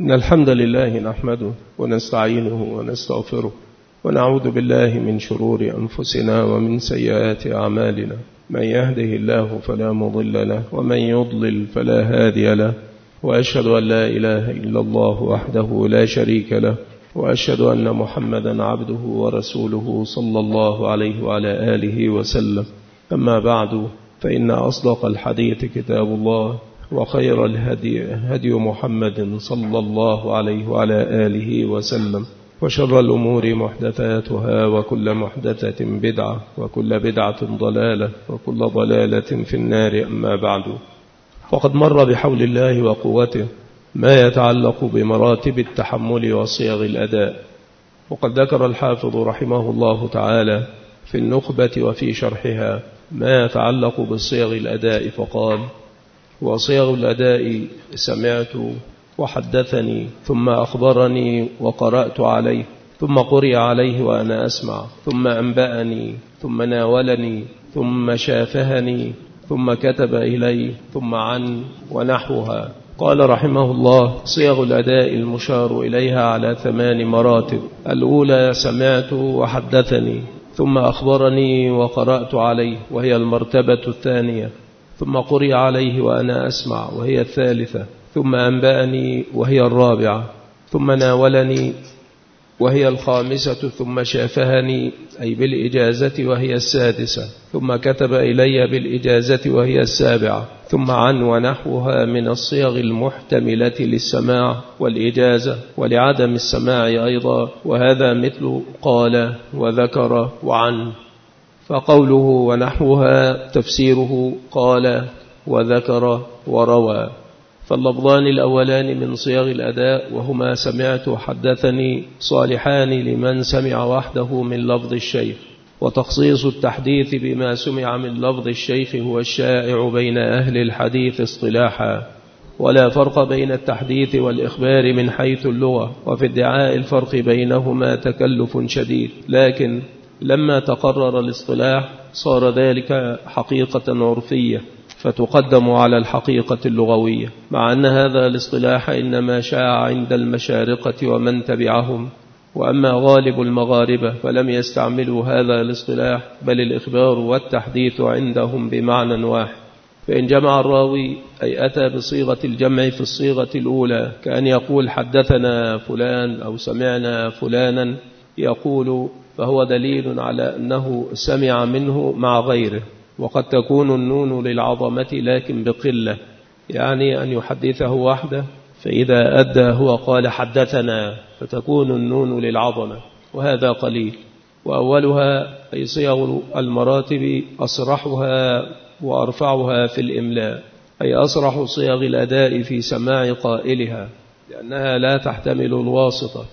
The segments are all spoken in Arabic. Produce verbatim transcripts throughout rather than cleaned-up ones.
إن الحمد لله نحمده ونستعينه ونستغفره ونعوذ بالله من شرور أنفسنا ومن سيئات أعمالنا. من يهده الله فلا مضل له ومن يضلل فلا هادي له، وأشهد أن لا إله إلا الله وحده لا شريك له، وأشهد أن محمدا عبده ورسوله صلى الله عليه وعلى آله وسلم. أما بعد، فإن أصدق الحديث كتاب الله، وخير الهدي هدي محمد صلى الله عليه وعلى آله وسلم، وشر الأمور محدثاتها، وكل محدثة بدعة، وكل بدعة ضلالة، وكل ضلالة في النار. أما بعد، فقد مر بحول الله وقوته ما يتعلق بمراتب التحمل وصيغ الأداء، وقد ذكر الحافظ رحمه الله تعالى في النخبة وفي شرحها ما يتعلق بصيغ الأداء، فقال: وصيغ الأداء سمعت وحدثني ثم أخبرني وقرأت عليه ثم قرئ عليه وأنا أسمع ثم أنبأني ثم ناولني ثم شافهني ثم كتب إلي ثم عن ونحوها. قال رحمه الله: صيغ الأداء المشار إليها على ثمان مراتب. الأولى سمعت وحدثني ثم أخبرني وقرأت عليه، وهي المرتبة الثانية. ثم قرئ عليه وأنا أسمع، وهي الثالثة. ثم أنبأني، وهي الرابعة. ثم ناولني، وهي الخامسة. ثم شافهني أي بالإجازة، وهي السادسة. ثم كتب إلي بالإجازة، وهي السابعة. ثم عن ونحوها من الصيغ المحتملة للسماع والإجازة ولعدم السماع أيضا، وهذا مثل قال وذكر وعن. فقوله ونحوها تفسيره قال وذكر وروى. فاللفظان الأولان من صيغ الأداء وهما سمعت وحدثني صالحان لمن سمع وحده من لفظ الشيخ، وتخصيص التحديث بما سمع من لفظ الشيخ هو الشائع بين أهل الحديث اصطلاحا، ولا فرق بين التحديث والإخبار من حيث اللغة، وفي ادعاء الفرق بينهما تكلف شديد، لكن لما تقرر الاصطلاح صار ذلك حقيقة عرفية فتقدم على الحقيقة اللغوية، مع أن هذا الاصطلاح إنما شاع عند المشارقة ومن تبعهم، وأما غالب المغاربة فلم يستعملوا هذا الاصطلاح، بل الإخبار والتحديث عندهم بمعنى واحد. فإن جمع الراوي أي أتى بصيغة الجمع في الصيغة الأولى، كأن يقول حدثنا فلان أو سمعنا فلانا، يقول فهو دليل على أنه سمع منه مع غيره. وقد تكون النون للعظمة لكن بقلة، يعني أن يحدثه وحده، فإذا أدى هو قال حدثنا فتكون النون للعظمة، وهذا قليل. وأولها أي صيغ المراتب أصرحها وأرفعها في الإملاء، أي أصرح صيغ الأداء في سماع قائلها، لأنها لا تحتمل الواسطة.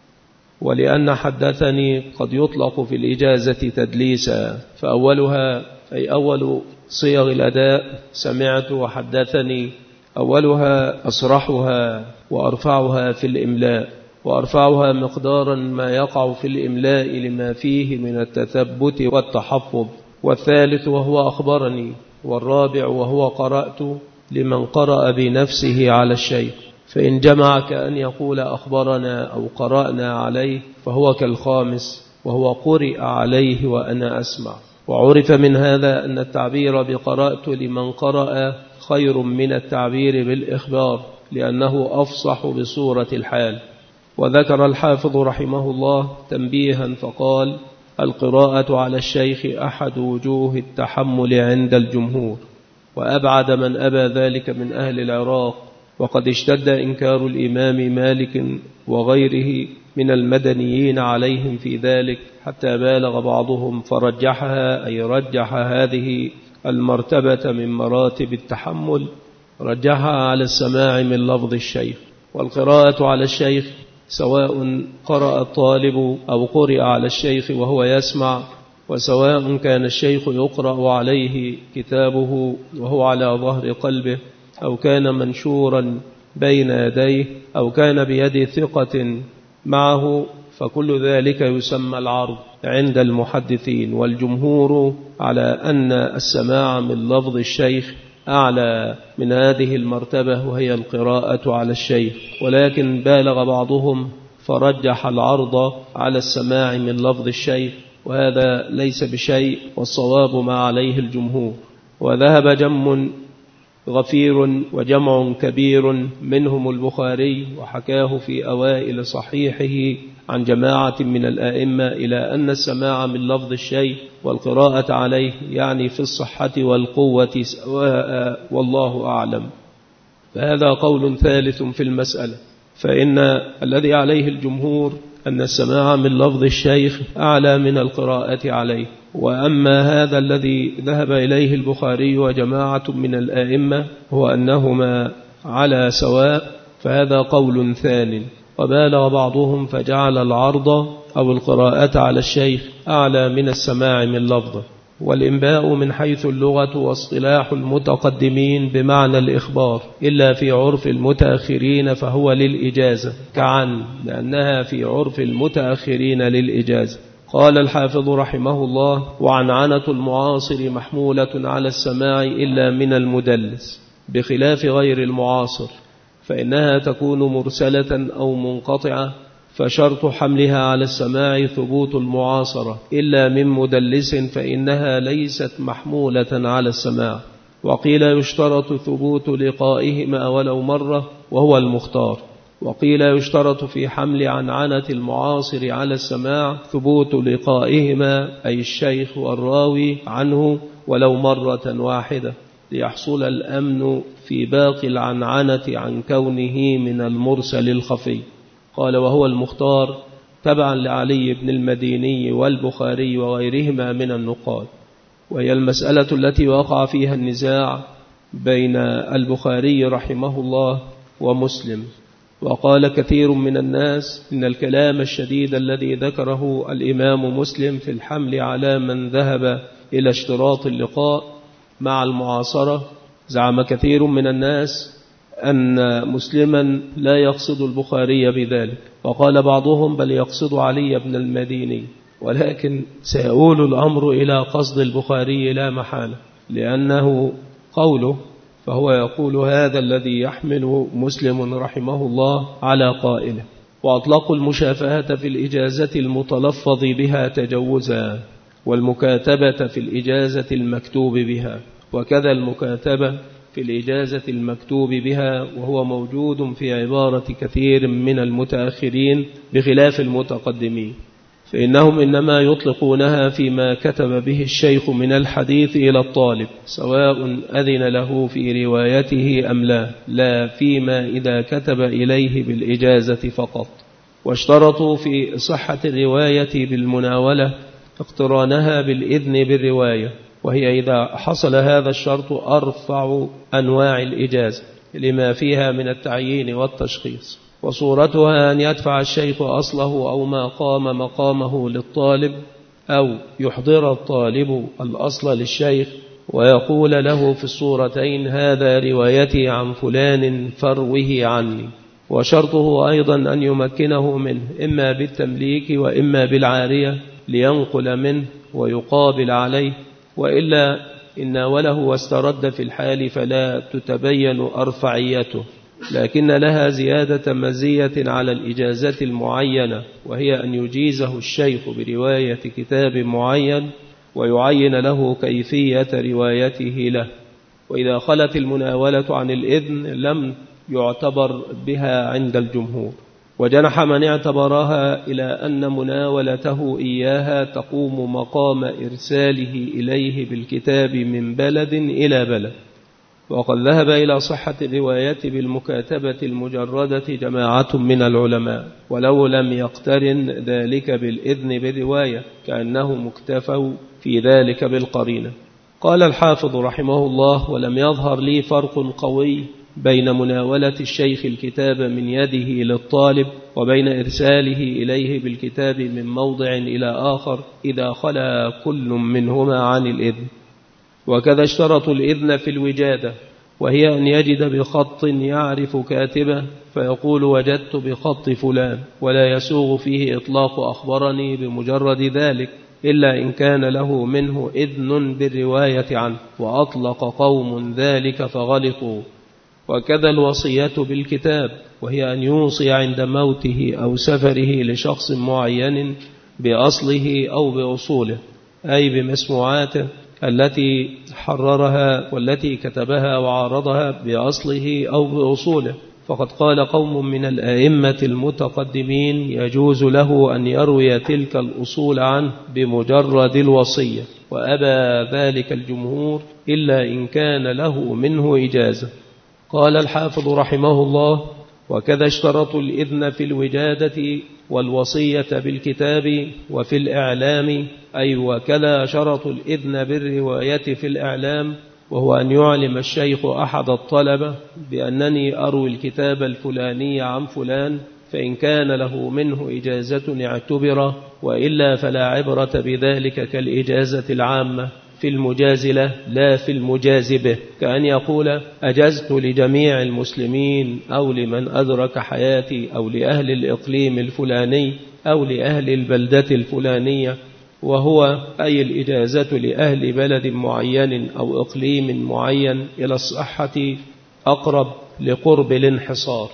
ولأن حدثني قد يطلق في الإجازة تدليسا، فأولها أي أول صيغ الأداء سمعت وحدثني، أولها أصرحها وأرفعها في الإملاء، وأرفعها مقدارا ما يقع في الإملاء لما فيه من التثبت والتحفظ. والثالث وهو أخبرني، والرابع وهو قرأت لمن قرأ بنفسه على الشيخ. فإن جمع كأن يقول أخبرنا أو قرأنا عليه فهو كالخامس، وهو قرئ عليه وأنا أسمع. وعرف من هذا أن التعبير بقرأت لمن قرأ خير من التعبير بالإخبار، لأنه أفصح بصورة الحال. وذكر الحافظ رحمه الله تنبيها فقال: القراءة على الشيخ أحد وجوه التحمل عند الجمهور، وأبعد من أبى ذلك من أهل العراق، وقد اشتد إنكار الإمام مالك وغيره من المدنيين عليهم في ذلك، حتى بالغ بعضهم فرجحها، أي رجح هذه المرتبة من مراتب التحمل، رجحها على السماع من لفظ الشيخ. والقراءة على الشيخ سواء قرأ الطالب أو قرئ على الشيخ وهو يسمع، وسواء كان الشيخ يقرأ عليه كتابه وهو على ظهر قلبه، أو كان منشورا بين يديه، أو كان بيد ثقة معه، فكل ذلك يسمى العرض عند المحدثين. والجمهور على أن السماع من لفظ الشيخ أعلى من هذه المرتبة وهي القراءة على الشيخ، ولكن بالغ بعضهم فرجح العرض على السماع من لفظ الشيخ، وهذا ليس بشيء، والصواب ما عليه الجمهور. وذهب جم غفير وجمع كبير منهم البخاري وحكاه في أوائل صحيحه عن جماعة من الآئمة إلى أن السماع من لفظ الشيخ والقراءة عليه يعني في الصحة والقوة سواء، والله أعلم. فهذا قول ثالث في المسألة، فإن الذي عليه الجمهور أن السماع من لفظ الشيخ أعلى من القراءة عليه. وأما هذا الذي ذهب إليه البخاري وجماعة من الآئمة هو أنهما على سواء، فهذا قول ثانٍ. وبالغ بعضهم فجعل العرض أو القراءة على الشيخ أعلى من السماع من لفظه. والإنباء من حيث اللغة واصطلاح المتقدمين بمعنى الإخبار، إلا في عرف المتأخرين فهو للإجازة كعن، لأنها في عرف المتأخرين للإجازة. قال الحافظ رحمه الله: وعنعنة المعاصر محمولة على السماع إلا من المدلس، بخلاف غير المعاصر فإنها تكون مرسلة أو منقطعة، فشرط حملها على السماع ثبوت المعاصرة، إلا من مدلس فإنها ليست محمولة على السماع. وقيل يشترط ثبوت لقائهما ولو مرة وهو المختار، وقيل يشترط في حمل عنعنة المعاصر على السماع ثبوت لقائهما أي الشيخ والراوي عنه ولو مرة واحدة، ليحصل الأمن في باقي العنعنة عن كونه من المرسل الخفي. قال: وهو المختار تبعا لعلي بن المديني والبخاري وغيرهما من النقاد. وهي المسألة التي وقع فيها النزاع بين البخاري رحمه الله ومسلم. وقال كثير من الناس إن الكلام الشديد الذي ذكره الإمام مسلم في الحمل على من ذهب إلى اشتراط اللقاء مع المعاصرة، زعم كثير من الناس أن مسلما لا يقصد البخاري بذلك، وقال بعضهم بل يقصد علي بن المديني، ولكن سيؤول الأمر إلى قصد البخاري لا محالة، لأنه قوله، فهو يقول هذا الذي يحمل مسلم رحمه الله على قائله. وأطلقوا المشافهة في الإجازة المتلفظ بها تجوزا، والمكاتبة في الإجازة المكتوب بها، وكذا المكاتبة في الإجازة المكتوب بها، وهو موجود في عبارة كثير من المتأخرين بخلاف المتقدمين، فإنهم إنما يطلقونها فيما كتب به الشيخ من الحديث إلى الطالب سواء أذن له في روايته أم لا، لا فيما إذا كتب إليه بالإجازة فقط. واشترطوا في صحة الرواية بالمناولة اقترانها بالإذن بالرواية، وهي إذا حصل هذا الشرط أرفع أنواع الإجازة لما فيها من التعيين والتشخيص. وصورتها أن يدفع الشيخ أصله أو ما قام مقامه للطالب، أو يحضر الطالب الأصل للشيخ ويقول له في الصورتين هذا روايتي عن فلان فروه عني. وشرطه أيضا أن يمكنه منه إما بالتمليك وإما بالعارية لينقل منه ويقابل عليه، وإلا إن ناوله واسترد في الحال فلا تتبين أرفعيته، لكن لها زيادة مزية على الإجازة المعينة، وهي أن يجيزه الشيخ برواية كتاب معين ويعين له كيفية روايته له. وإذا خلت المناولة عن الإذن لم يعتبر بها عند الجمهور. وجنح من اعتبرها إلى أن مناولته إياها تقوم مقام إرساله إليه بالكتاب من بلد إلى بلد. وقد ذهب إلى صحة الرواية بالمكاتبة المجردة جماعة من العلماء، ولو لم يقترن ذلك بالإذن بالرواية كأنهم اكتفوا في ذلك بالقرينة. قال الحافظ رحمه الله: ولم يظهر لي فرق قوي بين مناولة الشيخ الكتاب من يده للطالب وبين إرساله إليه بالكتاب من موضع إلى آخر إذا خلا كل منهما عن الإذن. وكذا اشترطوا الإذن في الوجادة، وهي أن يجد بخط يعرف كاتبه فيقول وجدت بخط فلان، ولا يسوغ فيه إطلاق أخبرني بمجرد ذلك، إلا إن كان له منه إذن بالرواية عنه، وأطلق قوم ذلك فغلطوا. وكذا الوصية بالكتاب، وهي أن يوصي عند موته أو سفره لشخص معين بأصله أو بأصوله، أي بمسموعاته التي حررها والتي كتبها وعارضها بأصله أو بأصوله. فقد قال قوم من الآئمة المتقدمين يجوز له أن يروي تلك الأصول عنه بمجرد الوصية، وأبى ذلك الجمهور إلا إن كان له منه إجازة. قال الحافظ رحمه الله: وكذا اشترطوا الإذن في الوجادة والوصية بالكتاب وفي الإعلام، أي وكذا شرطوا الإذن بالرواية في الإعلام، وهو أن يعلم الشيخ أحد الطلبة بأنني أروي الكتاب الفلاني عن فلان، فإن كان له منه إجازة اعتبر، وإلا فلا عبرة بذلك كالإجازة العامة في المجاز له لا في المجاز به، كأن يقول: أجزت لجميع المسلمين أو لمن أدرك حياتي أو لأهل الإقليم الفلاني أو لأهل البلدة الفلانية، وهو أي الإجازة لأهل بلد معين أو إقليم معين إلى الصحة أقرب لقرب الانحصار.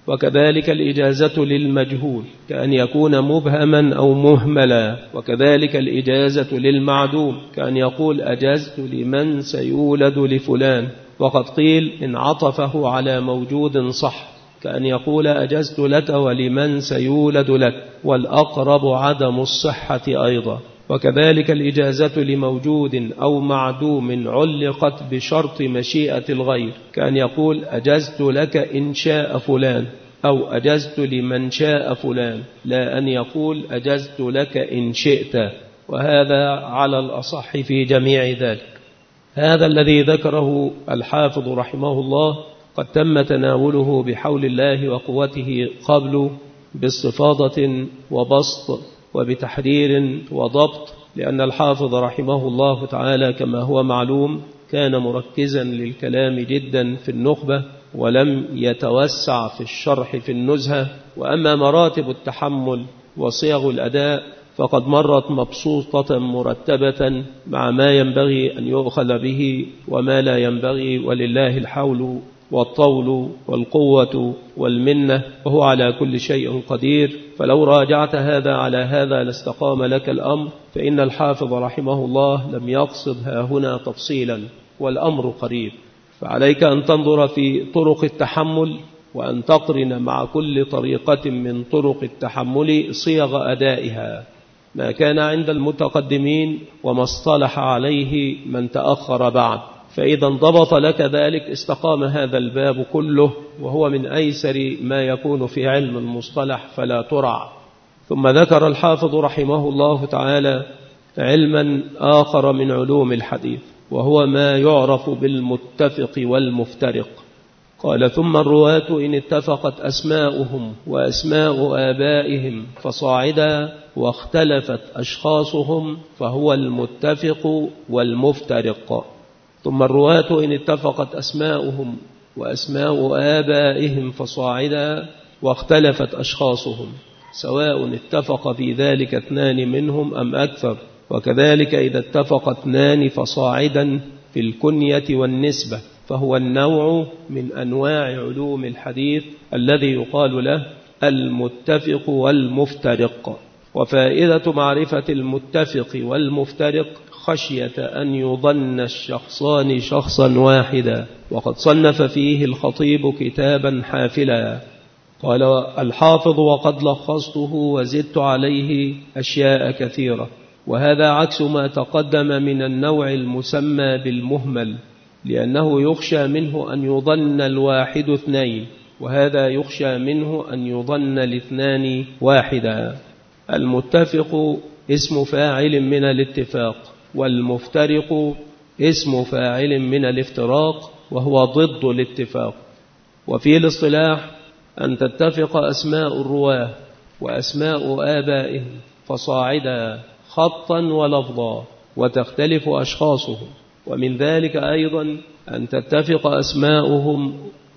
وكذلك الإجازة للمجهول كأن يكون مبهما أو مهملا، وكذلك الإجازة للمعدوم كأن يقول: أجزت لمن سيولد لفلان، وقد قيل إن عطفه على موجود صح، كأن يقول: أجزت لك ولمن سيولد لك، والأقرب عدم الصحة أيضا. وكذلك الإجازة لموجود أو معدوم علقت بشرط مشيئة الغير، كأن يقول: أجزت لك إن شاء فلان، أو أجزت لمن شاء فلان، لا أن يقول: أجزت لك إن شئت. وهذا على الأصح في جميع ذلك. هذا الذي ذكره الحافظ رحمه الله قد تم تناوله بحول الله وقوته قبل باستفاضة وبسط وبتحرير وضبط، لأن الحافظ رحمه الله تعالى كما هو معلوم كان مركزا للكلام جدا في النخبة، ولم يتوسع في الشرح في النزهة. وأما مراتب التحمل وصيغ الأداء فقد مرت مبسوطة مرتبة مع ما ينبغي أن يؤخذ به وما لا ينبغي، ولله الحول والطول والقوة والمنة، وهو على كل شيء قدير. فلو راجعت هذا على هذا لاستقام لك الأمر، فإن الحافظ رحمه الله لم يقصد ها هنا تفصيلا، والأمر قريب. فعليك أن تنظر في طرق التحمل، وأن تقرن مع كل طريقة من طرق التحمل صيغ أدائها، ما كان عند المتقدمين وما اصطلح عليه من تأخر بعد. فإذا انضبط لك ذلك استقام هذا الباب كله، وهو من أيسر ما يكون في علم المصطلح فلا ترع. ثم ذكر الحافظ رحمه الله تعالى علما آخر من علوم الحديث، وهو ما يعرف بالمتفق والمفترق. قال: ثم الرواة إن اتفقت أسماؤهم وأسماء آبائهم فصاعدا، واختلفت أشخاصهم فهو المتفق والمفترق. ثم الرواة إن اتفقت أسماؤهم وأسماء آبائهم فصاعدا، واختلفت أشخاصهم، سواء اتفق في ذلك اثنان منهم أم أكثر. وكذلك إذا اتفق اثنان فصاعدا في الكنية والنسبة، فهو النوع من أنواع علوم الحديث الذي يقال له المتفق والمفترق. وفائدة معرفة المتفق والمفترق خشية أن يظن الشخصان شخصا واحدا، وقد صنف فيه الخطيب كتابا حافلا. قال الحافظ: وقد لخصته وزدت عليه أشياء كثيرة. وهذا عكس ما تقدم من النوع المسمى بالمهمل، لأنه يخشى منه أن يظن الواحد اثنين، وهذا يخشى منه أن يظن الاثنان واحدا. المتفق اسم فاعل من الاتفاق، والمفترق اسم فاعل من الافتراق، وهو ضد الاتفاق. وفي الاصطلاح أن تتفق أسماء الرواه وأسماء آبائهم فصاعدا خطا ولفظا، وتختلف أشخاصهم. ومن ذلك أيضا أن تتفق أسماؤهم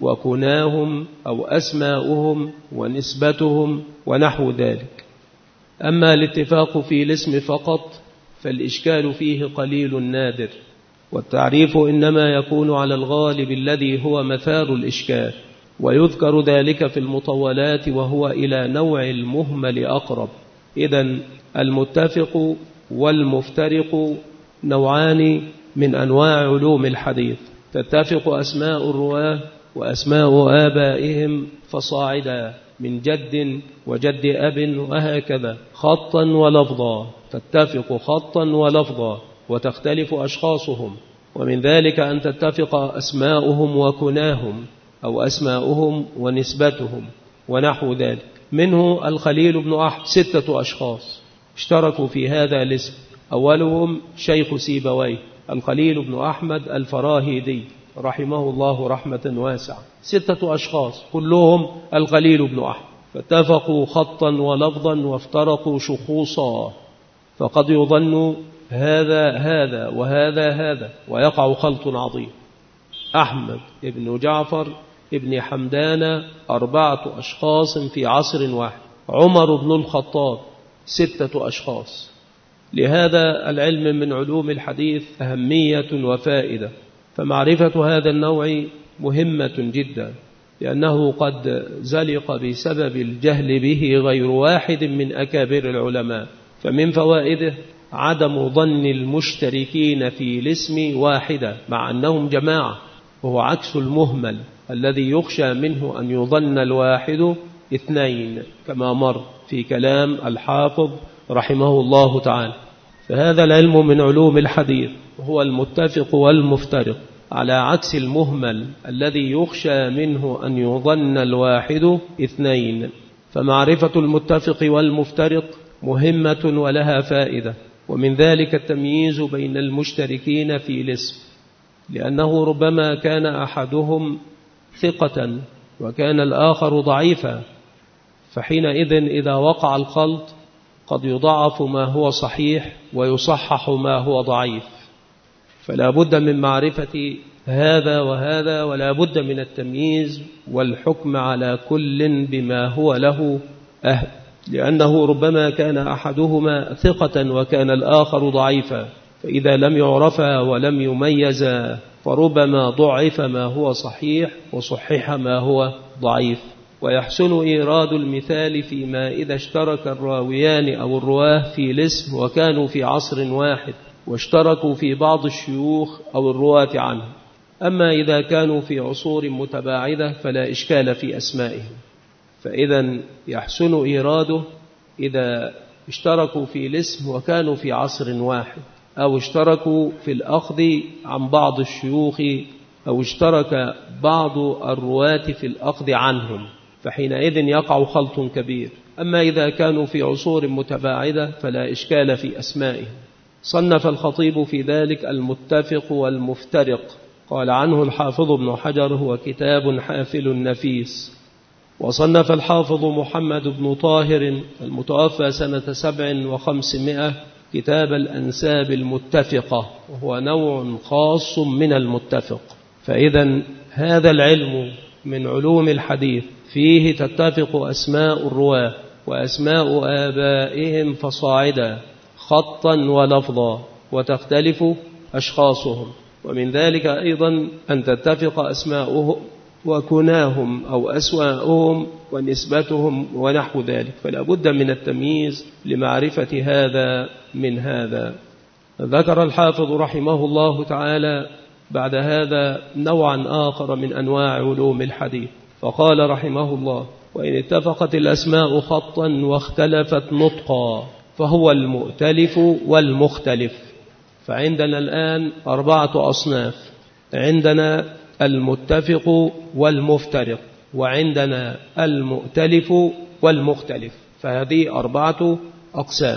وكناهم أو أسماؤهم ونسبتهم ونحو ذلك. أما الاتفاق في الاسم فقط فالإشكال فيه قليل نادر، والتعريف إنما يكون على الغالب الذي هو مثار الإشكال، ويذكر ذلك في المطولات وهو إلى نوع المهمل أقرب. إذن المتفق والمفترق نوعان من أنواع علوم الحديث، تتفق أسماء الرواة وأسماء آبائهم فصاعدا من جد وجد أب وهكذا، خطا ولفظا، تتفق خطا ولفظا وتختلف أشخاصهم. ومن ذلك أن تتفق أسماؤهم وكناهم أو أسماؤهم ونسبتهم ونحو ذلك. منه الخليل بن أحمد ستة أشخاص اشتركوا في هذا الاسم، أولهم شيخ سيبويه الخليل بن أحمد الفراهيدي رحمه الله رحمة واسعة، ستة أشخاص كلهم الخليل بن أحمد، فاتفقوا خطا ولفظا وافترقوا شخوصا، فقد يظن هذا هذا وهذا هذا ويقع خلط عظيم. أحمد ابن جعفر ابن حمدان أربعة أشخاص في عصر واحد، عمر بن الخطاب ستة أشخاص. لهذا العلم من علوم الحديث أهمية وفائدة، فمعرفة هذا النوع مهمة جدا، لأنه قد زلق بسبب الجهل به غير واحد من أكابر العلماء. فمن فوائده عدم ظن المشتركين في الاسم واحدة مع أنهم جماعة، وهو عكس المهمل الذي يخشى منه أن يظن الواحد اثنين كما مر في كلام الحافظ رحمه الله تعالى. فهذا العلم من علوم الحديث هو المتفق والمفترق، على عكس المهمل الذي يخشى منه أن يظن الواحد اثنين. فمعرفة المتفق والمفترق مهمة ولها فائدة، ومن ذلك التمييز بين المشتركين في الاسم، لأنه ربما كان أحدهم ثقة وكان الآخر ضعيفا، فحينئذ إذا وقع الخلط قد يضعف ما هو صحيح ويصحح ما هو ضعيف. فلا بد من معرفة هذا وهذا، ولا بد من التمييز والحكم على كل بما هو له أهل، لأنه ربما كان أحدهما ثقة وكان الآخر ضعيفا، فإذا لم يعرفا ولم يميزا فربما ضعف ما هو صحيح وصحح ما هو ضعيف. ويحسن إيراد المثال فيما إذا اشترك الراويان أو الرواه في الاسم وكانوا في عصر واحد واشتركوا في بعض الشيوخ أو الرواة عنه. أما إذا كانوا في عصور متباعدة فلا إشكال في أسمائهم، فإذا يحسن إيراده إذا اشتركوا في الاسم وكانوا في عصر واحد، أو اشتركوا في الأخذ عن بعض الشيوخ، أو اشترك بعض الرواة في الأخذ عنهم، فحينئذ يقع خلط كبير. أما إذا كانوا في عصور متباعدة فلا إشكال في أسمائهم. صنف الخطيب في ذلك المتفق والمفترق، قال عنه الحافظ ابن حجر هو كتاب حافل نفيس. وصنف الحافظ محمد بن طاهر المتوفى سنة سبع وخمسمائة كتاب الأنساب المتفقة، وهو نوع خاص من المتفق. فإذا هذا العلم من علوم الحديث فيه تتفق أسماء الرواة وأسماء آبائهم فصاعدا خطا ولفظا، وتختلف أشخاصهم. ومن ذلك أيضا أن تتفق أسماؤهم وكناهم أو أسماؤهم ونسبتهم ونحو ذلك، فلا بد من التمييز لمعرفة هذا من هذا. ذكر الحافظ رحمه الله تعالى بعد هذا نوعا آخر من أنواع علوم الحديث، فقال رحمه الله: وإن اتفقت الأسماء خطا واختلفت نطقا فهو المؤتلف والمختلف. فعندنا الآن أربعة أصناف، عندنا المتفق والمفترق، وعندنا المؤتلف والمختلف، فهذه أربعة أقسام.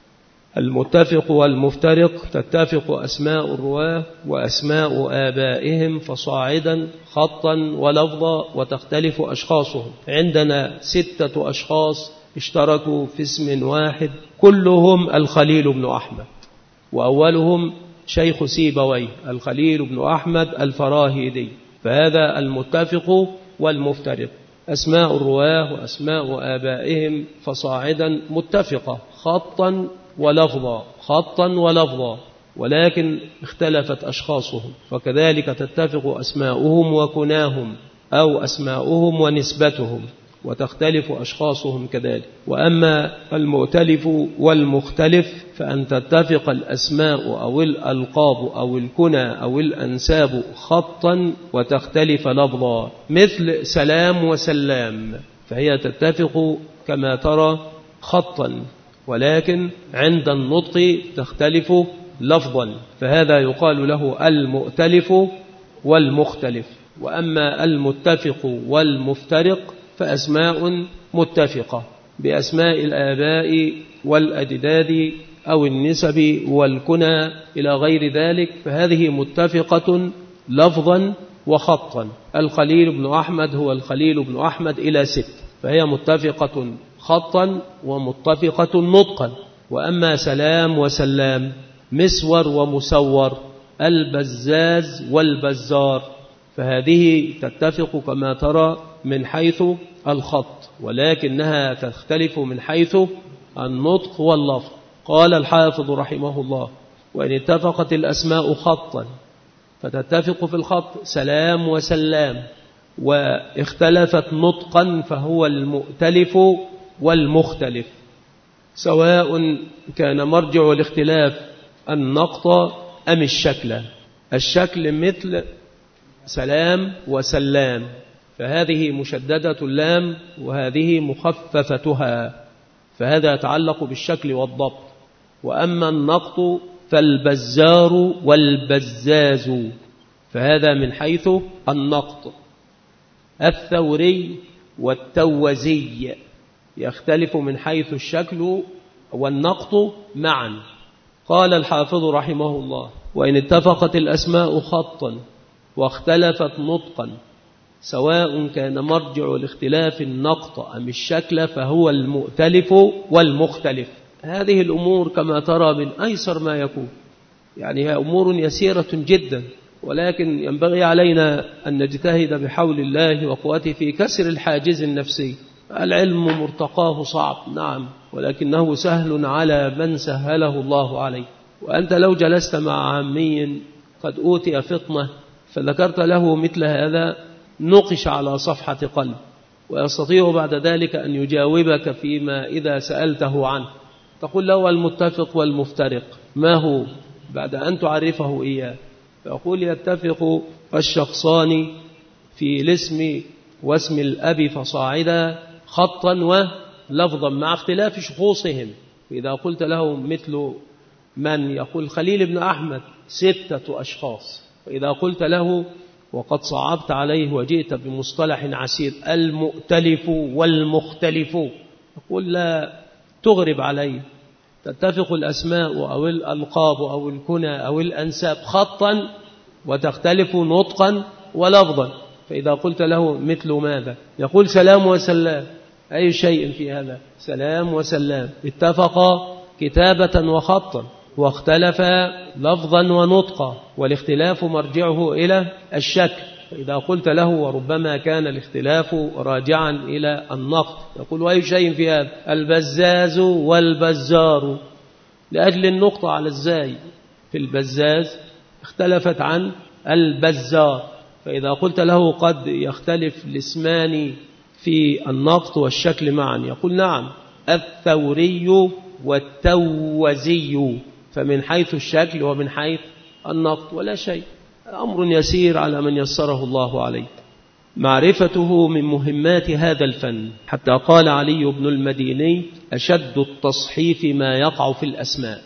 المتفق والمفترق تتفق أسماء الرواة وأسماء آبائهم فصاعدا خطا ولفظا، وتختلف أشخاصهم. عندنا ستة أشخاص اشتركوا في اسم واحد كلهم الخليل بن أحمد، وأولهم شيخ سيبويه الخليل بن أحمد الفراهيدي، فهذا المتفق والمفترق. أسماء الرواه وأسماء آبائهم فصاعدا متفقة خطا ولفظا، خطا ولفظا، ولكن اختلفت أشخاصهم، فكذلك تتفق أسماؤهم وكناهم أو أسماؤهم ونسبتهم، وتختلف أشخاصهم كذلك. وأما المؤتلف والمختلف فأن تتفق الأسماء أو الألقاب أو الكنى أو الأنساب خطا وتختلف لفظا، مثل سلام وسلام، فهي تتفق كما ترى خطا، ولكن عند النطق تختلف لفظا، فهذا يقال له المؤتلف والمختلف. وأما المتفق والمفترق فأسماء متفقة بأسماء الآباء والأجداد أو النسب والكنى إلى غير ذلك، فهذه متفقة لفظا وخطا. الخليل بن أحمد هو الخليل بن أحمد إلى ست، فهي متفقة خطا ومتفقة نطقا. وأما سلام وسلام، مسور ومسور، البزاز والبزار، فهذه تتفق كما ترى من حيث الخط، ولكنها تختلف من حيث النطق واللفظ. قال الحافظ رحمه الله: وإن اتفقت الأسماء خطا فتتفق في الخط سلام وسلام، واختلفت نطقا فهو المؤتلف والمختلف، سواء كان مرجع الاختلاف النقط أم الشكل. الشكل مثل سلام وسلام، فهذه مشددة اللام وهذه مخففتها، فهذا يتعلق بالشكل والضبط. وأما النقط فالبزار والبزاز، فهذا من حيث النقط. الثوري والتوزي يختلف من حيث الشكل والنقط معا. قال الحافظ رحمه الله: وإن اتفقت الأسماء خطا واختلفت نطقا، سواء كان مرجع الاختلاف النقط أم الشكل، فهو المؤتلف والمختلف. هذه الأمور كما ترى من أيسر ما يكون، يعني هي أمور يسيرة جدا، ولكن ينبغي علينا أن نجتهد بحول الله وقوته في كسر الحاجز النفسي. العلم مرتقاه صعب نعم، ولكنه سهل على من سهله الله عليه. وأنت لو جلست مع عامي قد أوتي فطنة فذكرت له مثل هذا، نقش على صفحة قلب، ويستطيع بعد ذلك أن يجاوبك فيما إذا سألته عنه. تقول له المتفق والمفترق ما هو بعد أن تعرفه إياه، فأقول يتفق الشخصان في الاسم واسم الأب فصاعدا خطا ولفظا مع اختلاف شخوصهم. إذا قلت له مثل من يقول خليل بن أحمد ستة أشخاص، وإذا قلت له وقد صعبت عليه وجئت بمصطلح عسير المؤتلف والمختلف، يقول لا تغرب عليه، تتفق الأسماء أو الألقاب أو الكنى أو الأنساب خطا وتختلف نطقا ولفظا. فإذا قلت له مثل ماذا، يقول سلام وسلام، أي شيء في هذا سلام وسلام، اتفقا كتابة وخطا واختلفا لفظا ونطقا، والاختلاف مرجعه إلى الشكل. فإذا قلت له وربما كان الاختلاف راجعا إلى النقط، يقول أي شيء في هذا البزاز والبزار، لأجل النقطة على الزاي في البزاز اختلفت عن البزار. فإذا قلت له قد يختلف الاسمان في النقط والشكل معا، يقول نعم الثوري والتوزي، فمن حيث الشكل ومن حيث النقط ولا شيء، أمر يسير على من يسره الله عليه. معرفته من مهمات هذا الفن، حتى قال علي بن المديني أشد التصحيف ما يقع في الأسماء.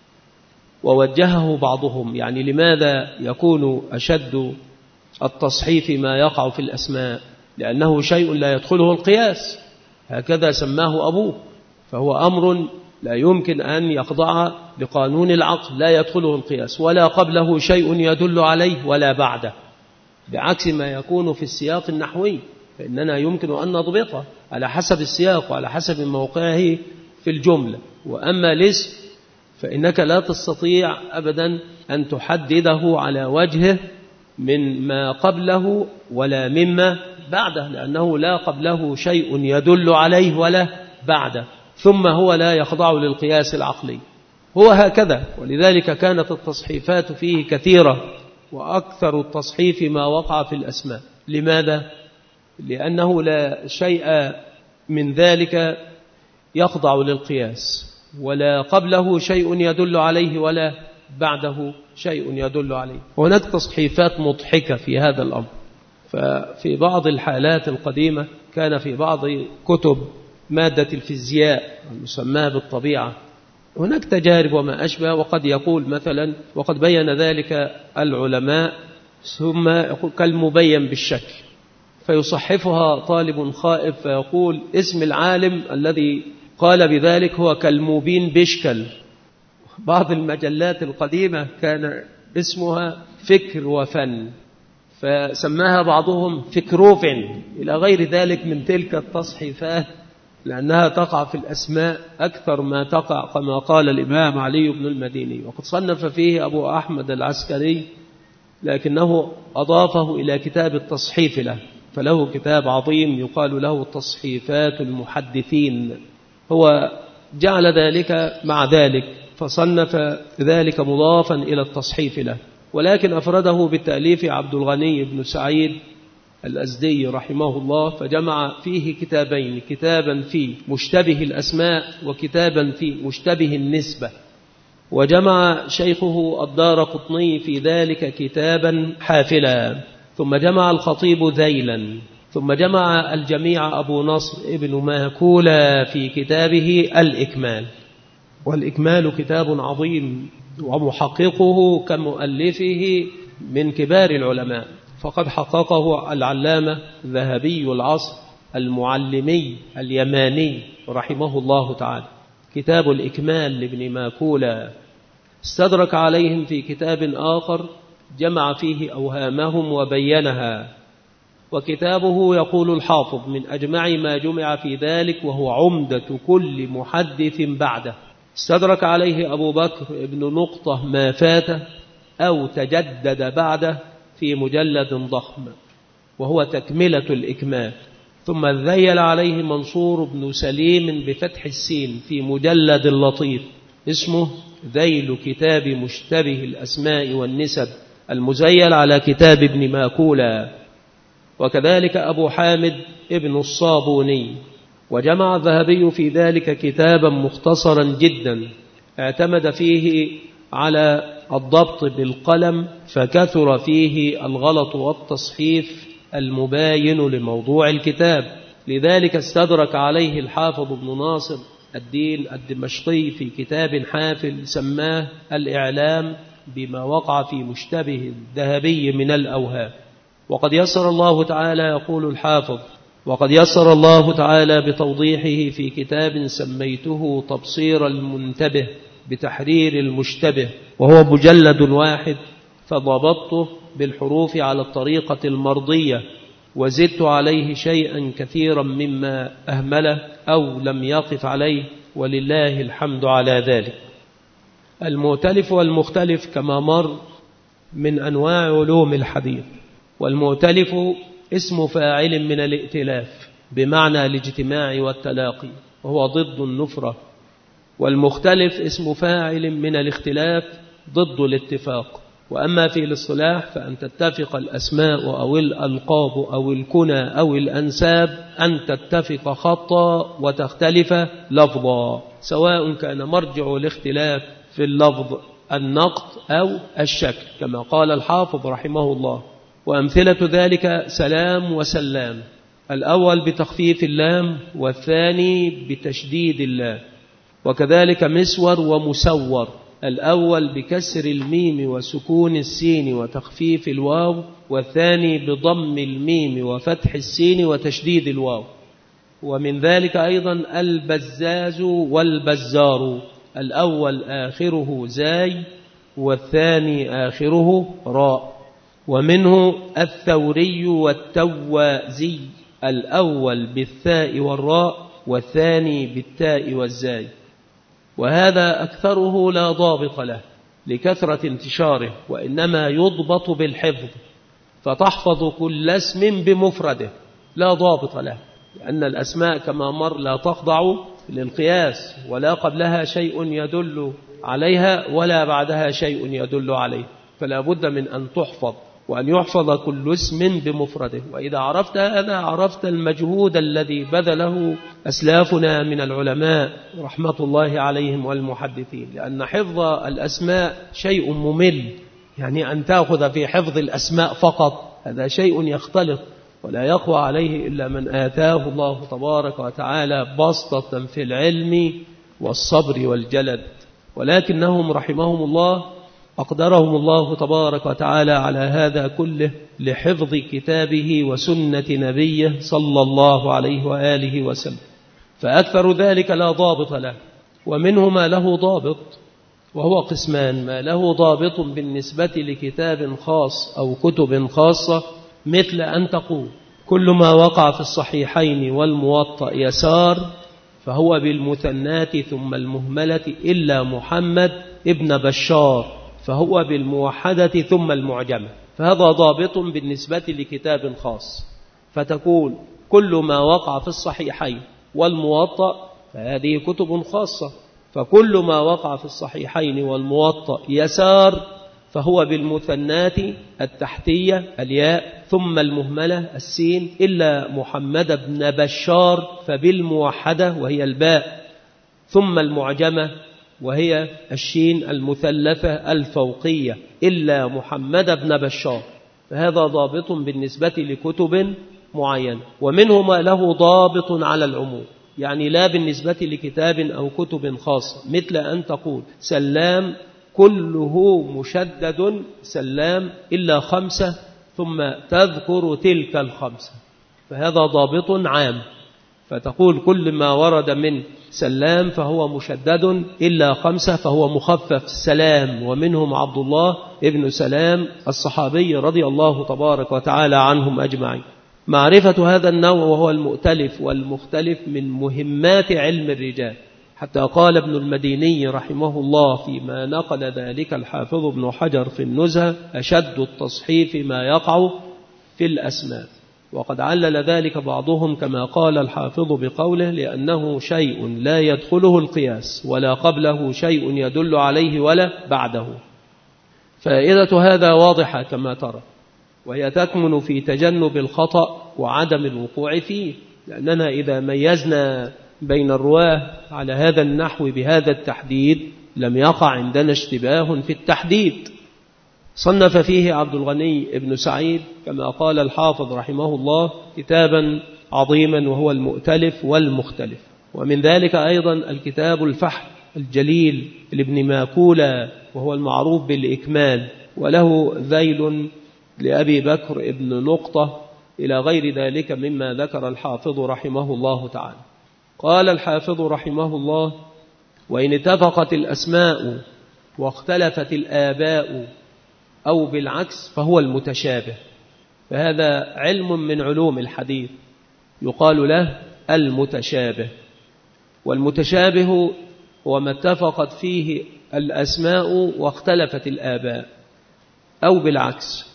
ووجهه بعضهم يعني لماذا يكون أشد التصحيف ما يقع في الأسماء؟ لأنه شيء لا يدخله القياس، هكذا سماه أبوه، فهو أمر لا يمكن أن يخضع لقانون العقل، لا يدخله القياس ولا قبله شيء يدل عليه ولا بعده، بعكس ما يكون في السياق النحوي، فإننا يمكن أن نضبطه على حسب السياق وعلى حسب موقعه في الجملة. وأما الاسم فإنك لا تستطيع أبدا أن تحدده على وجهه من ما قبله ولا مما بعده، لأنه لا قبله شيء يدل عليه ولا بعده، ثم هو لا يخضع للقياس العقلي. هو هكذا، ولذلك كانت التصحيفات فيه كثيرة، وأكثر التصحيف ما وقع في الأسماء. لماذا؟ لأنه لا شيء من ذلك يخضع للقياس، ولا قبله شيء يدل عليه ولا بعده شيء يدل عليه. هناك تصحيفات مضحكة في هذا الأمر. ففي بعض الحالات القديمة كان في بعض كتب مادة الفيزياء المسماة بالطبيعة هناك تجارب وما أشبه، وقد يقول مثلا، وقد بين ذلك العلماء، ثم يقول كالمبين بالشكل، فيصحفها طالب خائف فيقول اسم العالم الذي قال بذلك هو كالمبين بشكل. بعض المجلات القديمة كان اسمها فكر وفن، فسماها بعضهم فكروفن إلى غير ذلك من تلك التصحيفات، لأنها تقع في الأسماء أكثر ما تقع كما قال الإمام علي بن المديني. وقد صنف فيه أبو أحمد العسكري، لكنه أضافه إلى كتاب التصحيف له، فله كتاب عظيم يقال له تصحيفات المحدثين، هو جعل ذلك مع ذلك فصنف ذلك مضافا إلى التصحيف له، ولكن أفرده بالتأليف عبد الغني بن سعيد الأزدي رحمه الله، فجمع فيه كتابين، كتابا في مشتبه الأسماء وكتابا في مشتبه النسبة، وجمع شيخه الدارقطني في ذلك كتابا حافلا، ثم جمع الخطيب ذيلا، ثم جمع الجميع أبو نصر ابن ماكولة في كتابه الإكمال. والإكمال كتاب عظيم، ومحققه كمؤلفه من كبار العلماء، فقد حققه العلامة ذهبي العصر المعلمي اليماني رحمه الله تعالى. كتاب الإكمال لابن ماكولة استدرك عليهم في كتاب آخر جمع فيه أوهامهم وبينها، وكتابه يقول الحافظ من أجمع ما جمع في ذلك، وهو عمدة كل محدث بعده. استدرك عليه أبو بكر ابن نقطة ما فاته أو تجدد بعده في مجلد ضخم، وهو تكملة الإكمال. ثم ذيل عليه منصور بن سليم بفتح السين في مجلد لطيف اسمه ذيل كتاب مشتبه الأسماء والنسب، المزيل على كتاب ابن ماكولة. وكذلك أبو حامد ابن الصابوني. وجمع الذهبي في ذلك كتابا مختصرا جدا اعتمد فيه على الضبط بالقلم، فكثر فيه الغلط والتصحيف المباين لموضوع الكتاب، لذلك استدرك عليه الحافظ ابن ناصر الدين الدمشقي في كتاب حافل سماه الإعلام بما وقع في مشتبه الذهبي من الأوهام. وقد يسر الله تعالى، يقول الحافظ، وقد يسر الله تعالى بتوضيحه في كتاب سميته تبصير المنتبه بتحرير المشتبه، وهو مجلد واحد، فضبطته بالحروف على الطريقة المرضية، وزدت عليه شيئا كثيرا مما أهمله أو لم يقف عليه، ولله الحمد على ذلك. المؤتلف والمختلف كما مر من أنواع علوم الحديث. والمؤتلف اسم فاعل من الائتلاف بمعنى الاجتماع والتلاقي، وهو ضد النفرة. والمختلف اسم فاعل من الاختلاف ضد الاتفاق. وأما في الاصطلاح فأن تتفق الأسماء أو الألقاب أو الكنى أو الأنساب أن تتفق خطا وتختلف لفظا، سواء كان مرجع الاختلاف في اللفظ النقط أو الشكل، كما قال الحافظ رحمه الله. وأمثلة ذلك سلام وسلام، الأول بتخفيف اللام والثاني بتشديد اللام. وكذلك مسور ومسور، الأول بكسر الميم وسكون السين وتخفيف الواو، والثاني بضم الميم وفتح السين وتشديد الواو. ومن ذلك أيضا البزاز والبزار، الأول آخره زاي والثاني آخره راء. ومنه الثوري والتوازي، الأول بالثاء والراء والثاني بالتاء والزاي. وهذا أكثره لا ضابط له لكثرة انتشاره، وإنما يضبط بالحفظ، فتحفظ كل اسم بمفرده لا ضابط له، لأن الأسماء كما مر لا تخضع للقياس ولا قبلها شيء يدل عليها ولا بعدها شيء يدل عليه، فلا بد من أن تحفظ، وأن يحفظ كل اسم بمفرده. وإذا عرفت هذا عرفت المجهود الذي بذله أسلافنا من العلماء رحمة الله عليهم والمحدثين، لأن حفظ الأسماء شيء ممل، يعني أن تأخذ في حفظ الأسماء فقط هذا شيء يختلط، ولا يقوى عليه إلا من آتاه الله تبارك وتعالى بسطة في العلم والصبر والجلد. ولكنهم رحمهم الله أقدرهم الله تبارك وتعالى على هذا كله لحفظ كتابه وسنة نبيه صلى الله عليه وآله وسلم، فأكثر ذلك لا ضابط له. ومنه ما له ضابط، وهو قسمان: ما له ضابط بالنسبة لكتاب خاص أو كتب خاصة، مثل أن تقول كل ما وقع في الصحيحين والموطأ يسار فهو بالمثنات ثم المهملة إلا محمد ابن بشار فهو بالموحدة ثم المعجمة. فهذا ضابط بالنسبة لكتاب خاص، فتقول كل ما وقع في الصحيحين والموطأ فهذه كتب خاصة، فكل ما وقع في الصحيحين والموطأ يسار فهو بالمثنات التحتية الياء ثم المهملة السين إلا محمد بن بشار فبالموحدة وهي الباء ثم المعجمة وهي الشين المثلثة الفوقية إلا محمد بن بشار. فهذا ضابط بالنسبة لكتب معينة. ومنه ما له ضابط على العموم، يعني لا بالنسبة لكتاب أو كتب خاصة، مثل أن تقول سلام كله مشدد سلام إلا خمسة ثم تذكر تلك الخمسة، فهذا ضابط عام، فتقول كل ما ورد من سلام فهو مشدد إلا خمسة فهو مخفف سلام، ومنهم عبد الله ابن سلام الصحابي رضي الله تبارك وتعالى عنهم أجمعين. معرفة هذا النوع وهو المؤتلف والمختلف من مهمات علم الرجال، حتى قال ابن المديني رحمه الله فيما نقل ذلك الحافظ ابن حجر في النزهة: أشد التصحيف ما يقع في الأسماء. وقد علل ذلك بعضهم كما قال الحافظ بقوله: لأنه شيء لا يدخله القياس ولا قبله شيء يدل عليه ولا بعده. فائدة هذا واضحة كما ترى، وهي تكمن في تجنب الخطأ وعدم الوقوع فيه، لأننا إذا ميزنا بين الرواه على هذا النحو بهذا التحديد لم يقع عندنا اشتباه في التحديد. صنف فيه عبد الغني ابن سعيد كما قال الحافظ رحمه الله كتابا عظيما وهو المؤتلف والمختلف. ومن ذلك أيضا الكتاب الفحل الجليل لابن ماكولة وهو المعروف بالإكمال، وله ذيل لأبي بكر ابن نقطة إلى غير ذلك مما ذكر الحافظ رحمه الله تعالى. قال الحافظ رحمه الله: وإن اتفقت الأسماء واختلفت الآباء أو بالعكس فهو المتشابه. فهذا علم من علوم الحديث يقال له المتشابه. والمتشابه هو ما اتفقت فيه الأسماء واختلفت الآباء أو بالعكس،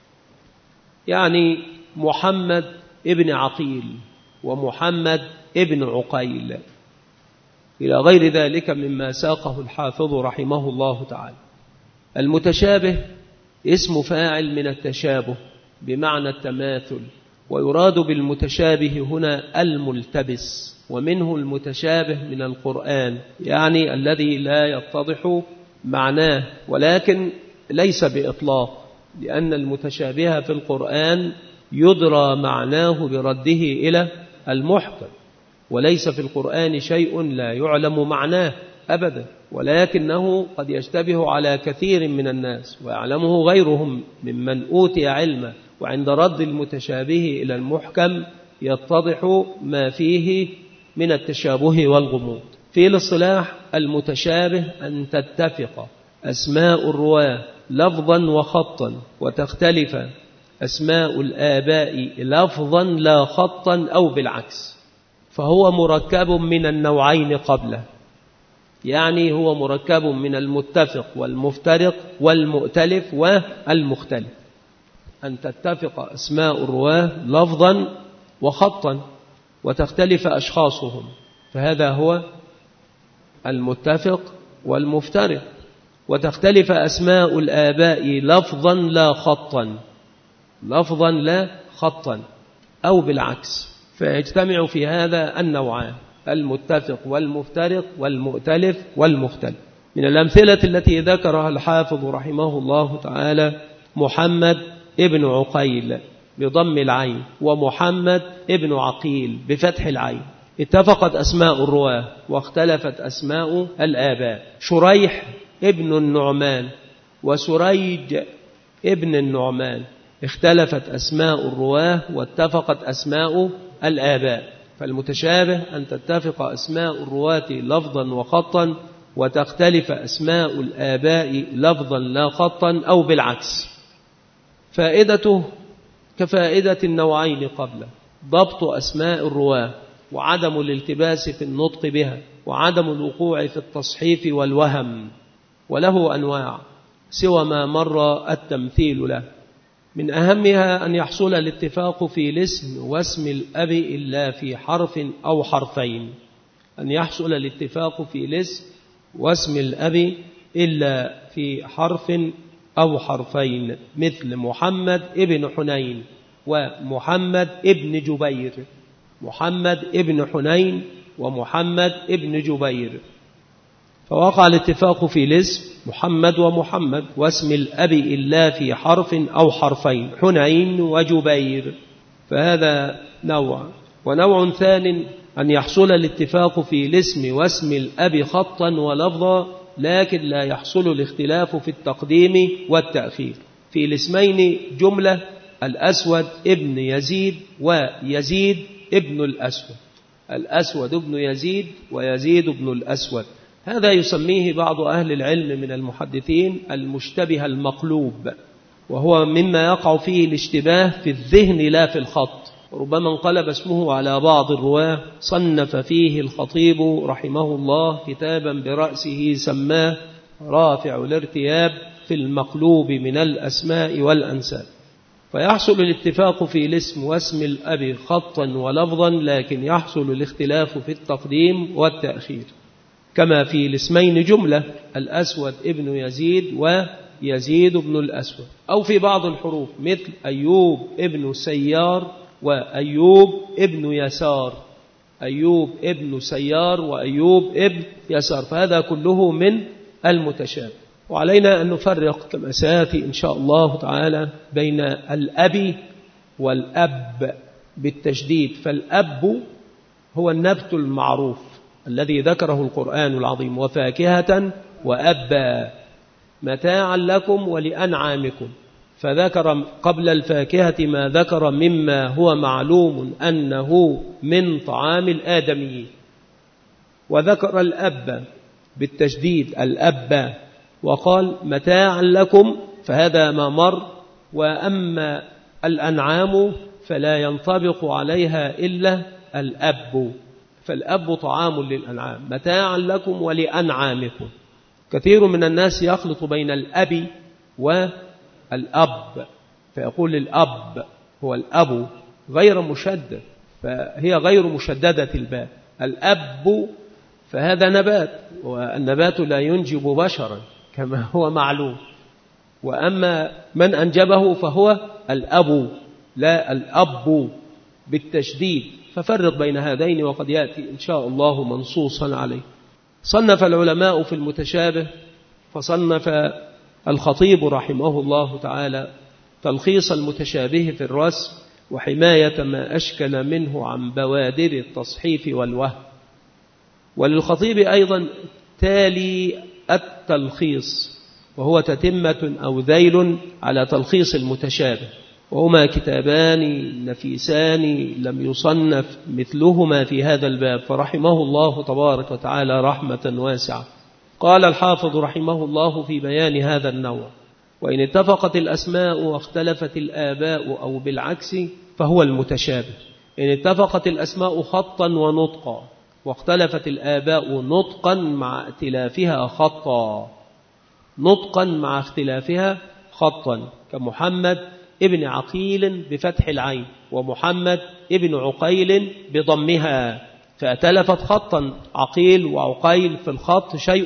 يعني محمد ابن عقيل ومحمد ابن عقيل إلى غير ذلك مما ساقه الحافظ رحمه الله تعالى. المتشابه اسم فاعل من التشابه بمعنى التماثل، ويراد بالمتشابه هنا الملتبس، ومنه المتشابه من القرآن، يعني الذي لا يتضح معناه، ولكن ليس بإطلاق، لأن المتشابه في القرآن يدرى معناه برده إلى المحكم، وليس في القرآن شيء لا يعلم معناه أبدا، ولكنه قد يشتبه على كثير من الناس ويعلمه غيرهم ممن أوتي علمه، وعند رد المتشابه إلى المحكم يتضح ما فيه من التشابه والغموض. في الاصطلاح المتشابه أن تتفق أسماء الرواة لفظا وخطا وتختلف أسماء الآباء لفظا لا خطا أو بالعكس، فهو مركب من النوعين قبله، يعني هو مركب من المتفق والمفترق والمؤتلف والمختلف. أن تتفق أسماء الرواة لفظا وخطا وتختلف أشخاصهم، فهذا هو المتفق والمفترق، وتختلف أسماء الآباء لفظا لا خطا، لفظا لا خطا أو بالعكس، فيجتمع في هذا النوعان: المتفق والمفترق والمؤتلف والمختلف. من الأمثلة التي ذكرها الحافظ رحمه الله تعالى محمد ابن عقيل بضم العين، ومحمد ابن عقيل بفتح العين. اتفقت أسماء الرواه واختلفت أسماء الآباء. شريح ابن النعمان وسريج ابن النعمان، اختلفت أسماء الرواه واتفقت أسماء الآباء. فالمتشابه أن تتفق أسماء الرواة لفظا وخطا، وتختلف أسماء الآباء لفظا لا خطا أو بالعكس. فائدته كفائدة النوعين قبله: ضبط أسماء الرواه وعدم الالتباس في النطق بها وعدم الوقوع في التصحيف والوهم، وله أنواع سوى ما مر التمثيل له. من أهمها أن يحصل الاتفاق في الاسم واسم الأب إلا في حرف أو حرفين، أن يحصل الاتفاق في الاسم واسم الأب إلا في حرف أو حرفين، مثل محمد ابن حنين ومحمد ابن جبير، محمد ابن حنين ومحمد ابن جبير. فوقع الاتفاق في الاسم محمد ومحمد، واسم الأب إلا في حرف أو حرفين، حنين وجبير، فهذا نوع. ونوع ثاني أن يحصل الاتفاق في الاسم واسم الأب خطا ولفظا، لكن لا يحصل الاختلاف في التقديم والتأخير. في الاسمين جملة: الأسود ابن يزيد ويزيد ابن الأسود، الأسود ابن يزيد ويزيد ابن الأسود. هذا يسميه بعض أهل العلم من المحدثين المشتبه المقلوب، وهو مما يقع فيه الاشتباه في الذهن لا في الخط. ربما انقلب اسمه على بعض الرواه. صنف فيه الخطيب رحمه الله كتابا برأسه سماه رافع الارتياب في المقلوب من الأسماء والأنساب. فيحصل الاتفاق في الاسم واسم الأب خطا ولفظا، لكن يحصل الاختلاف في التقديم والتأخير، كما في الاسمين جملة: الأسود ابن يزيد ويزيد ابن الأسود. أو في بعض الحروف مثل أيوب ابن سيار وأيوب ابن يسار، أيوب ابن سيار وأيوب ابن يسار، فهذا كله من المتشابه. وعلينا أن نفرق كما سيأتي إن شاء الله تعالى بين الأب والأب بالتشديد. فالأب هو النبت المعروف الذي ذكره القرآن العظيم: وفاكهة وأبا متاعا لكم ولأنعامكم، فذكر قبل الفاكهة ما ذكر مما هو معلوم أنه من طعام الآدميين، وذكر الأب بالتشديد الأب وقال متاعا لكم، فهذا ما مر. وأما الأنعام فلا ينطبق عليها إلا الأب، فالأب طعام للأنعام، متاعا لكم ولأنعامكم. كثير من الناس يخلط بين الأب والأب، فيقول الأب هو الأب غير مشدد، فهي غير مشددة الباء. الأب فهذا نبات، والنبات لا ينجب بشرا كما هو معلوم، وأما من أنجبه فهو الأب لا الأب بالتشديد. ففرق بين هذين، وقد يأتي إن شاء الله منصوصا عليه. صنف العلماء في المتشابه، فصنف الخطيب رحمه الله تعالى تلخيص المتشابه في الرسم وحماية ما أشكل منه عن بوادر التصحيف والوهم. وللخطيب أيضا تالي التلخيص، وهو تتمة أو ذيل على تلخيص المتشابه، وهما كتابان نفيسان لم يصنف مثلهما في هذا الباب، فرحمه الله تبارك وتعالى رحمة واسعة. قال الحافظ رحمه الله في بيان هذا النوع: وإن اتفقت الأسماء واختلفت الآباء أو بالعكس فهو المتشابه. إن اتفقت الأسماء خطا ونطقا واختلفت الآباء نطقا مع اختلافها خطا، نطقا مع اختلافها خطا، كمحمد ابن عقيل بفتح العين ومحمد ابن عقيل بضمها، فأتلفت خطا. عقيل وعقيل في الخط شيء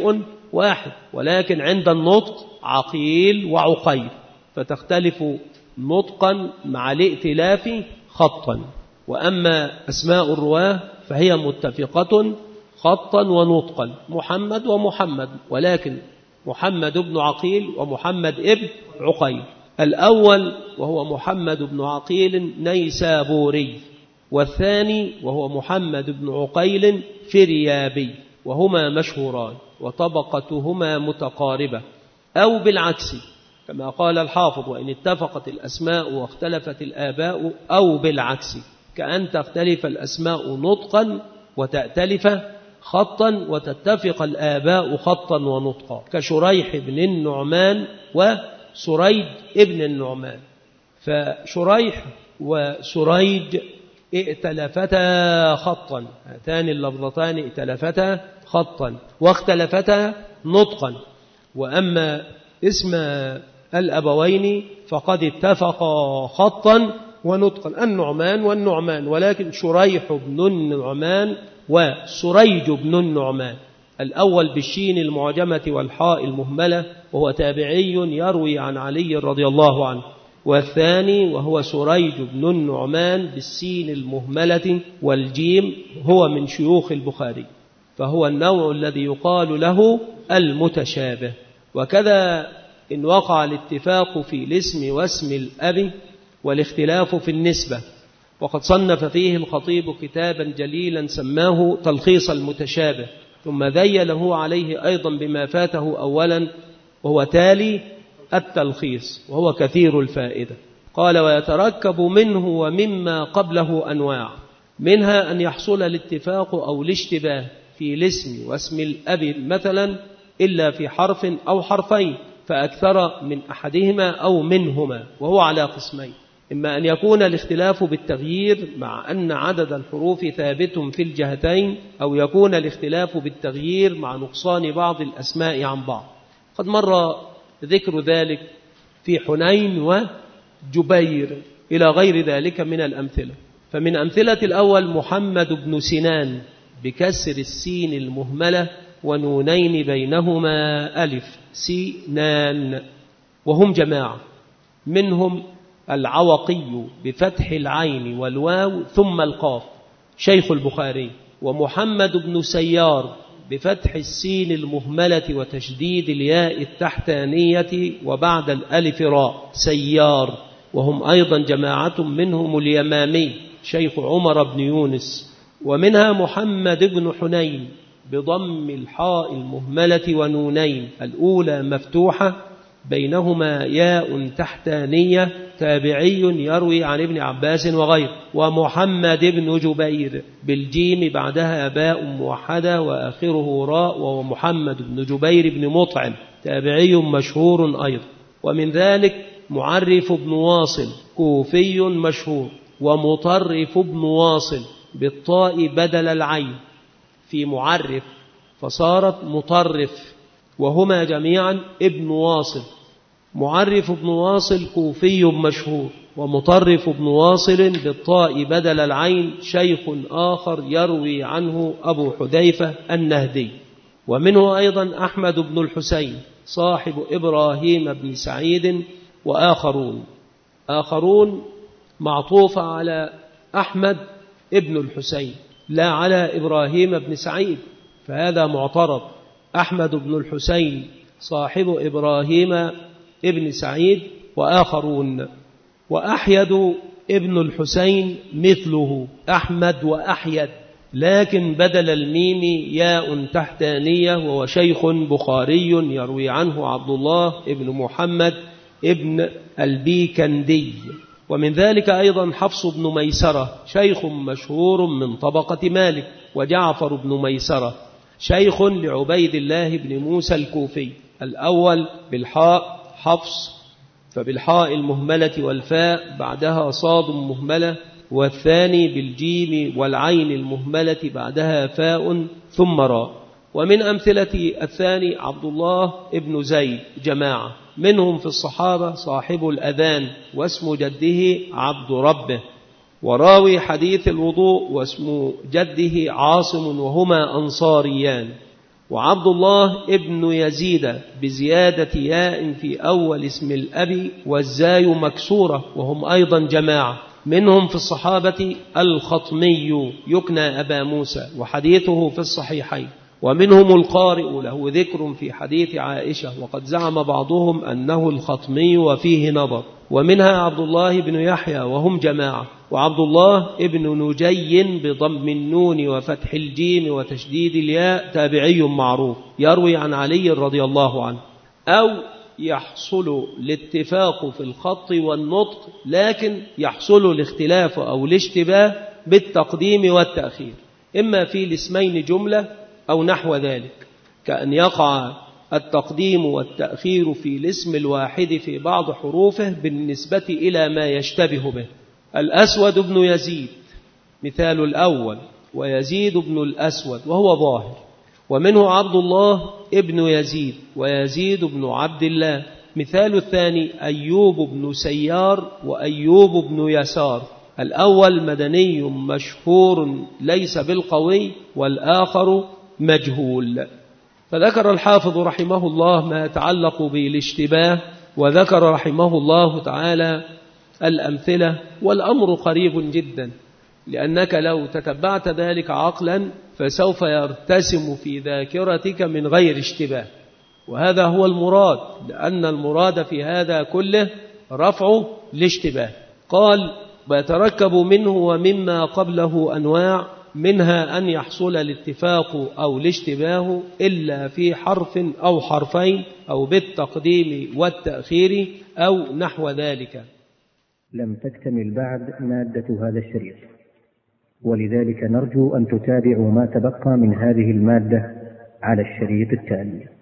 واحد، ولكن عند النطق عقيل وعقيل، فتختلف نطقا مع الائتلاف خطا. وأما أسماء الرواه فهي متفقة خطا ونطقا، محمد ومحمد، ولكن محمد بن عقيل ومحمد ابن عقيل. الأول وهو محمد بن عقيل نيسابوري، والثاني وهو محمد بن عقيل فريابي، وهما مشهوران وطبقتهما متقاربة، أو بالعكس كما قال الحافظ: وإن اتفقت الأسماء واختلفت الآباء، أو بالعكس كأن تختلف الأسماء نطقا وتأتلف خطا وتتفق الآباء خطا ونطقا، كشريح بن النعمان وسريج ابن النعمان. فشريح وسريج ائتلفتا خطا، هاتان اللفظتان ائتلفتا خطا واختلفتا نطقا. وأما اسم الأبوين فقد اتفقا خطا ونطقا، النعمان والنعمان، ولكن شريح بن النعمان وسريج بن النعمان، الأول بالشين المعجمة والحاء المهملة وهو تابعي يروي عن علي رضي الله عنه، والثاني وهو سريج بن النعمان بالسين المهملة والجيم، هو من شيوخ البخاري، فهو النوع الذي يقال له المتشابه. وكذا إن وقع الاتفاق في الاسم واسم الأب والاختلاف في النسبة، وقد صنف فيه الخطيب كتابا جليلا سماه تلخيص المتشابه، ثم ذيله عليه أيضا بما فاته أولا وهو تالي التلخيص، وهو كثير الفائدة. قال: ويتركب منه ومما قبله أنواع، منها أن يحصل الاتفاق أو الاشتباه في الاسم واسم الأب مثلا إلا في حرف أو حرفين فأكثر من أحدهما أو منهما، وهو على قسمين: إما أن يكون الاختلاف بالتغيير مع أن عدد الحروف ثابت في الجهتين، أو يكون الاختلاف بالتغيير مع نقصان بعض الأسماء عن بعض. قد مر ذكر ذلك في حنين وجبير إلى غير ذلك من الأمثلة. فمن أمثلة الأول محمد بن سنان بكسر السين المهملة ونونين بينهما ألف، سنان، وهم جماعة، منهم العوقي بفتح العين والواو ثم القاف شيخ البخاري، ومحمد بن سيار بفتح السين المهملة وتشديد الياء التحتانية وبعد الألف راء سيار، وهم أيضا جماعة، منهم اليمامي شيخ عمر بن يونس. ومنها محمد بن حنين بضم الحاء المهملة ونونين، الأولى مفتوحة بينهما ياء تحتانية، تابعي يروي عن ابن عباس وغيره. ومحمد بن جبير بالجيم بعدها باء موحدة وآخره راء، وهو محمد بن جبير بن مطعم تابعي مشهور أيضا. ومن ذلك معرف بن واصل كوفي مشهور، ومطرف بن واصل بالطاء بدل العين في معرف فصارت مطرف، وهما جميعا ابن واصل. معرف بن واصل كوفي مشهور، ومطرف بن واصل بالطاء بدل العين شيخ آخر يروي عنه أبو حذيفة النهدي. ومنه أيضا أحمد بن الحسين صاحب إبراهيم بن سعيد، وآخرون آخرون معطوف على أحمد ابن الحسين لا على إبراهيم بن سعيد، فهذا معترض. أحمد بن الحسين صاحب إبراهيم ابن سعيد وآخرون. وأحيد ابن الحسين مثله أحمد وأحيد، لكن بدل الميم ياء تحتانية، وهو شيخ بخاري يروي عنه عبد الله ابن محمد ابن البيكندي. ومن ذلك أيضا حفص بن ميسرة شيخ مشهور من طبقة مالك، وجعفر بن ميسرة شيخ لعبيد الله بن موسى الكوفي. الأول بالحاء حفص، فبالحاء المهملة والفاء بعدها صاد مهملة، والثاني بالجيم والعين المهملة بعدها فاء ثم راء. ومن أمثلة الثاني عبد الله ابن زيد جماعة، منهم في الصحابة صاحب الأذان واسم جده عبد ربه، وراوي حديث الوضوء واسم جده عاصم، وهما أنصاريان. وعبد الله ابن يزيد بزيادة ياء في أول اسم الأب والزاي مكسورة، وهم أيضا جماعة. منهم في الصحابة الخطمي يكنى أبا موسى وحديثه في الصحيحين، ومنهم القارئ له ذكر في حديث عائشة، وقد زعم بعضهم أنه الخطمي وفيه نظر. ومنها عبد الله بن يحيى وهم جماعة، وعبد الله ابن نجي بضم النون وفتح الجيم وتشديد الياء تابعي معروف يروي عن علي رضي الله عنه. أو يحصل الاتفاق في الخط والنطق، لكن يحصل الاختلاف أو الاشتباه بالتقديم والتأخير، إما في الاسمين جملة أو نحو ذلك، كأن يقع التقديم والتأخير في الاسم الواحد في بعض حروفه بالنسبة إلى ما يشتبه به. الأسود بن يزيد مثال الأول، ويزيد بن الأسود وهو ظاهر. ومنه عبد الله ابن يزيد ويزيد بن عبد الله. مثال الثاني أيوب بن سيار وأيوب بن يسار. الأول مدني مشهور ليس بالقوي، والآخر مجهول. فذكر الحافظ رحمه الله ما يتعلق بالاشتباه، وذكر رحمه الله تعالى الأمثلة، والأمر قريب جدا، لأنك لو تتبعت ذلك عقلا فسوف يرتسم في ذاكرتك من غير اشتباه، وهذا هو المراد، لأن المراد في هذا كله رفع الاشتباه. قال ويتركب منه ومما قبله أنواع، منها أن يحصل الاتفاق أو الاشتباه إلا في حرف أو حرفين أو بالتقديم والتأخير أو نحو ذلك. لم تكتمل بعد مادة هذا الشريط، ولذلك نرجو أن تتابعوا ما تبقى من هذه المادة على الشريط التالي.